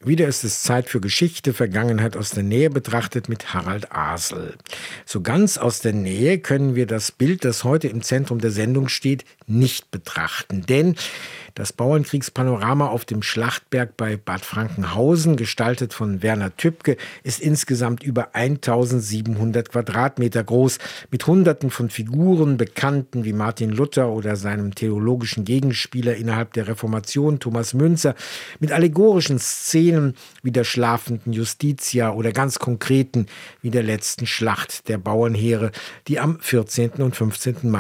Wieder ist es Zeit für Geschichte, Vergangenheit aus der Nähe betrachtet mit Harald Asel. So ganz aus der Nähe können wir das Bild, das heute im Zentrum der Sendung steht, nicht betrachten. Denn das Bauernkriegspanorama auf dem Schlachtberg bei Bad Frankenhausen, gestaltet von Werner Tübke, ist insgesamt über 1700 Quadratmeter groß, mit Hunderten von Figuren, Bekannten wie Martin Luther oder seinem theologischen Gegenspieler innerhalb der Reformation Thomas Müntzer, mit allegorischen Szenen wie der schlafenden Justitia oder ganz konkreten wie der letzten Schlacht der Bauernheere, die am 14. und 15. Mai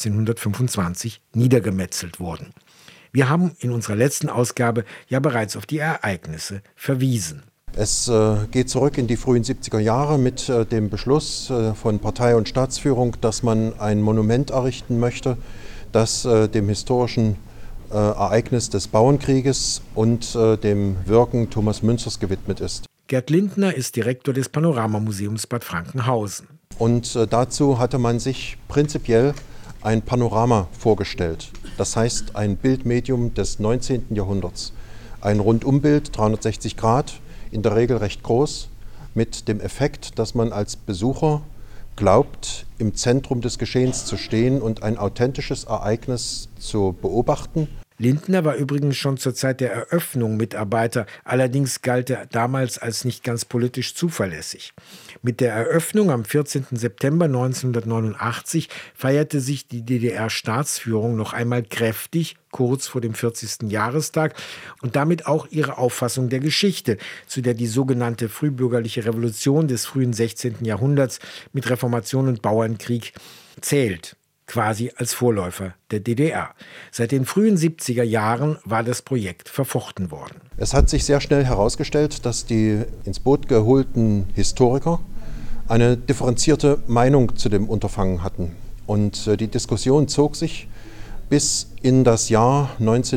1525 niedergemetzelt wurden. Wir haben in unserer letzten Ausgabe ja bereits auf die Ereignisse verwiesen. Es geht zurück in die frühen 70er Jahre mit dem Beschluss von Partei und Staatsführung, dass man ein Monument errichten möchte, das dem historischen Ereignis des Bauernkrieges und dem Wirken Thomas Müntzers gewidmet ist. Gerd Lindner ist Direktor des Panoramamuseums Bad Frankenhausen. Und dazu hatte man sich prinzipiell ein Panorama vorgestellt. Das heißt, ein Bildmedium des 19. Jahrhunderts. Ein Rundumbild, 360 Grad, in der Regel recht groß, mit dem Effekt, dass man als Besucher glaubt, im Zentrum des Geschehens zu stehen und ein authentisches Ereignis zu beobachten. Lindner war übrigens schon zur Zeit der Eröffnung Mitarbeiter, allerdings galt er damals als nicht ganz politisch zuverlässig. Mit der Eröffnung am 14. September 1989 feierte sich die DDR-Staatsführung noch einmal kräftig, kurz vor dem 40. Jahrestag, und damit auch ihre Auffassung der Geschichte, zu der die sogenannte frühbürgerliche Revolution des frühen 16. Jahrhunderts mit Reformation und Bauernkrieg zählt. Quasi als Vorläufer der DDR. Seit den frühen 70er Jahren war das Projekt verfochten worden. Es hat sich sehr schnell herausgestellt, dass die ins Boot geholten Historiker eine differenzierte Meinung zu dem Unterfangen hatten. Und die Diskussion zog sich bis in das Jahr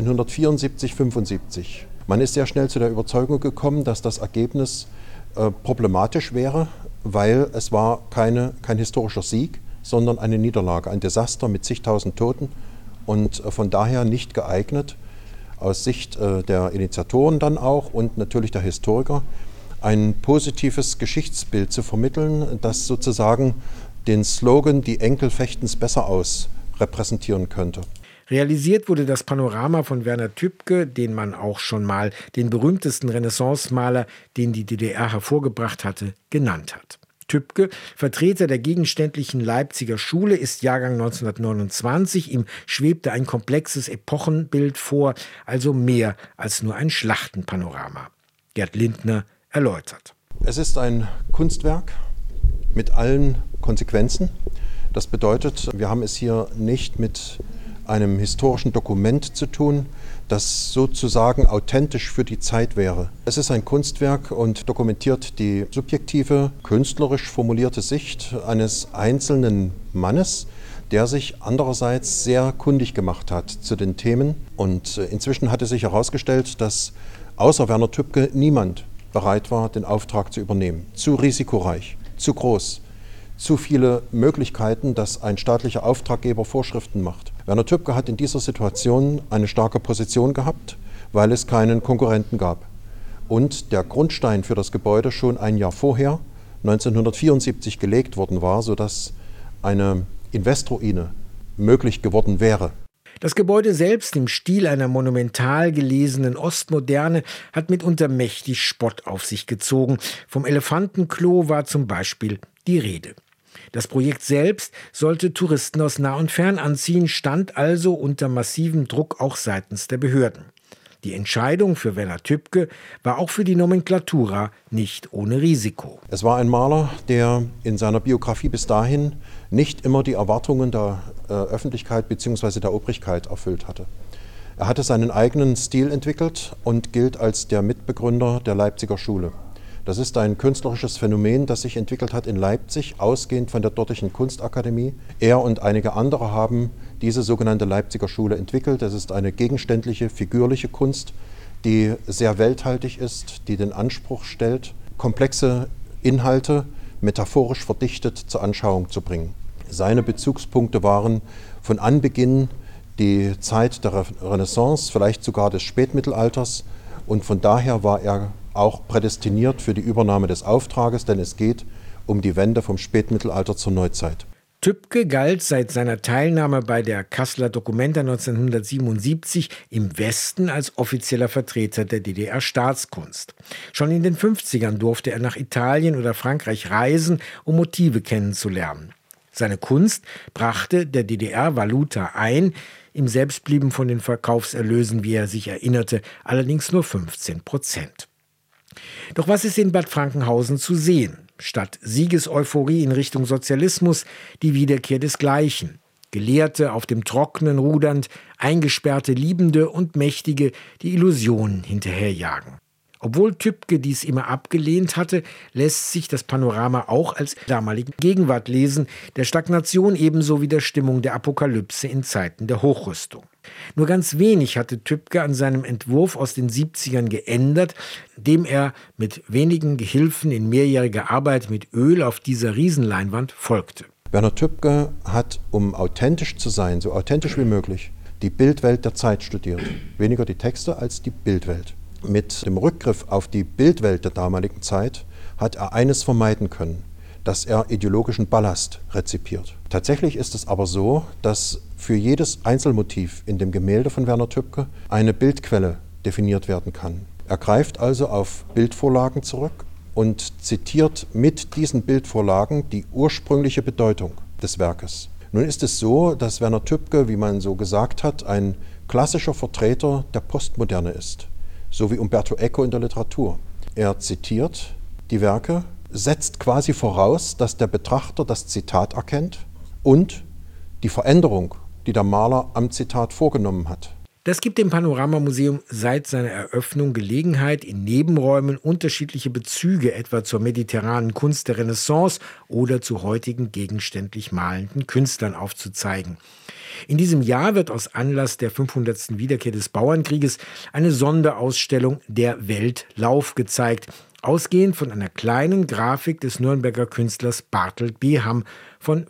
1974, 75. Man ist sehr schnell zu der Überzeugung gekommen, dass das Ergebnis problematisch wäre, weil es war kein historischer Sieg, sondern eine Niederlage, ein Desaster mit zigtausend Toten und von daher nicht geeignet, aus Sicht der Initiatoren dann auch und natürlich der Historiker, ein positives Geschichtsbild zu vermitteln, das sozusagen den Slogan „Die Enkel fechten's besser aus“ repräsentieren könnte. Realisiert wurde das Panorama von Werner Tübke, den man auch schon mal den berühmtesten Renaissance-Maler, den die DDR hervorgebracht hatte, genannt hat. Tübke, Vertreter der gegenständlichen Leipziger Schule, ist Jahrgang 1929. Ihm schwebte ein komplexes Epochenbild vor, also mehr als nur ein Schlachtenpanorama. Gerd Lindner erläutert. Es ist ein Kunstwerk mit allen Konsequenzen. Das bedeutet, wir haben es hier nicht mit einem historischen Dokument zu tun, das sozusagen authentisch für die Zeit wäre. Es ist ein Kunstwerk und dokumentiert die subjektive, künstlerisch formulierte Sicht eines einzelnen Mannes, der sich andererseits sehr kundig gemacht hat zu den Themen. Und inzwischen hatte sich herausgestellt, dass außer Werner Tübke niemand bereit war, den Auftrag zu übernehmen. Zu risikoreich, zu groß, zu viele Möglichkeiten, dass ein staatlicher Auftraggeber Vorschriften macht. Werner Tübke hat in dieser Situation eine starke Position gehabt, weil es keinen Konkurrenten gab. Und der Grundstein für das Gebäude schon ein Jahr vorher, 1974, gelegt worden war, sodass eine Investroine möglich geworden wäre. Das Gebäude selbst im Stil einer monumental gelesenen Ostmoderne hat mitunter mächtig Spott auf sich gezogen. Vom Elefantenklo war zum Beispiel die Rede. Das Projekt selbst sollte Touristen aus nah und fern anziehen, stand also unter massivem Druck auch seitens der Behörden. Die Entscheidung für Werner Tübke war auch für die Nomenklatura nicht ohne Risiko. Es war ein Maler, der in seiner Biografie bis dahin nicht immer die Erwartungen der Öffentlichkeit bzw. der Obrigkeit erfüllt hatte. Er hatte seinen eigenen Stil entwickelt und gilt als der Mitbegründer der Leipziger Schule. Das ist ein künstlerisches Phänomen, das sich entwickelt hat in Leipzig, ausgehend von der dortigen Kunstakademie. Er und einige andere haben diese sogenannte Leipziger Schule entwickelt. Es ist eine gegenständliche, figürliche Kunst, die sehr welthaltig ist, die den Anspruch stellt, komplexe Inhalte metaphorisch verdichtet zur Anschauung zu bringen. Seine Bezugspunkte waren von Anbeginn die Zeit der Renaissance, vielleicht sogar des Spätmittelalters, und von daher war er auch prädestiniert für die Übernahme des Auftrages, denn es geht um die Wende vom Spätmittelalter zur Neuzeit. Tübke galt seit seiner Teilnahme bei der Kasseler Documenta 1977 im Westen als offizieller Vertreter der DDR-Staatskunst. Schon in den 50ern durfte er nach Italien oder Frankreich reisen, um Motive kennenzulernen. Seine Kunst brachte der DDR Valuta ein, ihm selbst blieben von den Verkaufserlösen, wie er sich erinnerte, allerdings nur 15%. Doch was ist in Bad Frankenhausen zu sehen? Statt Siegeseuphorie in Richtung Sozialismus die Wiederkehr desgleichen. Gelehrte auf dem Trockenen rudernd, eingesperrte Liebende und Mächtige, die Illusionen hinterherjagen. Obwohl Tübke dies immer abgelehnt hatte, lässt sich das Panorama auch als damalige Gegenwart lesen, der Stagnation ebenso wie der Stimmung der Apokalypse in Zeiten der Hochrüstung. Nur ganz wenig hatte Tübke an seinem Entwurf aus den 70ern geändert, dem er mit wenigen Gehilfen in mehrjähriger Arbeit mit Öl auf dieser Riesenleinwand folgte. Werner Tübke hat, um authentisch zu sein, so authentisch wie möglich, die Bildwelt der Zeit studiert. Weniger die Texte als die Bildwelt. Mit dem Rückgriff auf die Bildwelt der damaligen Zeit hat er eines vermeiden können, dass er ideologischen Ballast rezipiert. Tatsächlich ist es aber so, dass für jedes Einzelmotiv in dem Gemälde von Werner Tübke eine Bildquelle definiert werden kann. Er greift also auf Bildvorlagen zurück und zitiert mit diesen Bildvorlagen die ursprüngliche Bedeutung des Werkes. Nun ist es so, dass Werner Tübke, wie man so gesagt hat, ein klassischer Vertreter der Postmoderne ist. So wie Umberto Eco in der Literatur. Er zitiert die Werke, setzt quasi voraus, dass der Betrachter das Zitat erkennt und die Veränderung, die der Maler am Zitat vorgenommen hat. Das gibt dem Panoramamuseum seit seiner Eröffnung Gelegenheit, in Nebenräumen unterschiedliche Bezüge etwa zur mediterranen Kunst der Renaissance oder zu heutigen gegenständlich malenden Künstlern aufzuzeigen. In diesem Jahr wird aus Anlass der 500. Wiederkehr des Bauernkrieges eine Sonderausstellung Der Weltlauf gezeigt, ausgehend von einer kleinen Grafik des Nürnberger Künstlers Barthold Beham von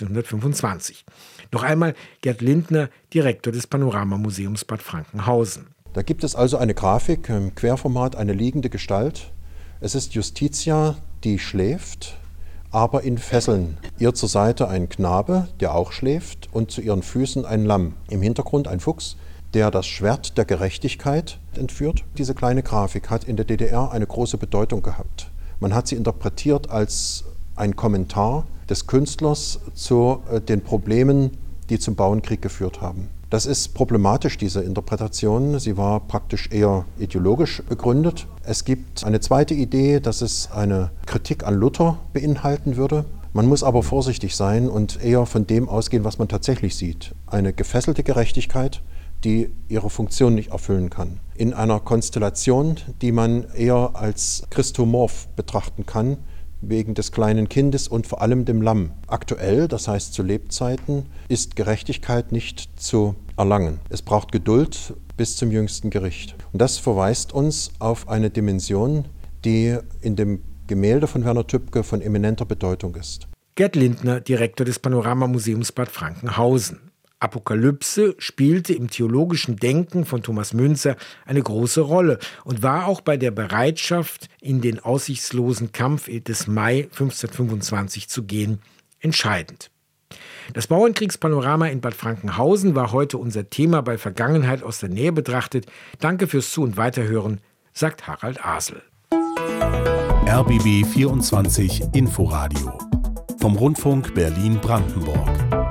1525. Noch einmal Gerd Lindner, Direktor des Panoramamuseums Bad Frankenhausen. Da gibt es also eine Grafik im Querformat, eine liegende Gestalt. Es ist Justitia, die schläft, aber in Fesseln. Ihr zur Seite ein Knabe, der auch schläft, und zu ihren Füßen ein Lamm. Im Hintergrund ein Fuchs, der das Schwert der Gerechtigkeit entführt. Diese kleine Grafik hat in der DDR eine große Bedeutung gehabt. Man hat sie interpretiert als ein Kommentar des Künstlers zu den Problemen, die zum Bauernkrieg geführt haben. Das ist problematisch, diese Interpretation. Sie war praktisch eher ideologisch begründet. Es gibt eine zweite Idee, dass es eine Kritik an Luther beinhalten würde. Man muss aber vorsichtig sein und eher von dem ausgehen, was man tatsächlich sieht. Eine gefesselte Gerechtigkeit, die ihre Funktion nicht erfüllen kann. In einer Konstellation, die man eher als christomorph betrachten kann, wegen des kleinen Kindes und vor allem dem Lamm. Aktuell, das heißt zu Lebzeiten, ist Gerechtigkeit nicht zu erlangen. Es braucht Geduld bis zum jüngsten Gericht. Und das verweist uns auf eine Dimension, die in dem Gemälde von Werner Tübke von eminenter Bedeutung ist. Gerd Lindner, Direktor des Panoramamuseums Bad Frankenhausen. Apokalypse spielte im theologischen Denken von Thomas Müntzer eine große Rolle und war auch bei der Bereitschaft, in den aussichtslosen Kampf des Mai 1525 zu gehen, entscheidend. Das Bauernkriegspanorama in Bad Frankenhausen war heute unser Thema bei Vergangenheit aus der Nähe betrachtet. Danke fürs Zu- und Weiterhören, sagt Harald Asel. RBB 24 Inforadio vom Rundfunk Berlin-Brandenburg.